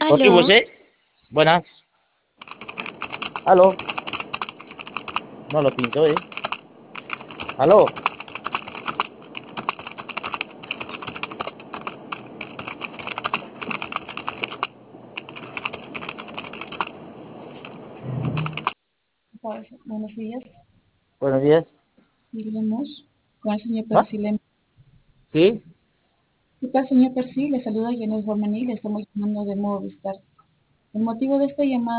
Aló, Contribuye. Buenas. Aló. No lo pinto, ¿eh? Aló. buenos días. Buenos días. Seguimos con el señor ¿Ah? Percy. ¿Sí? ¿Qué tal, señor Percy? Le saluda Janet Romaní, le estamos llamando de Movistar. El motivo de esta llamada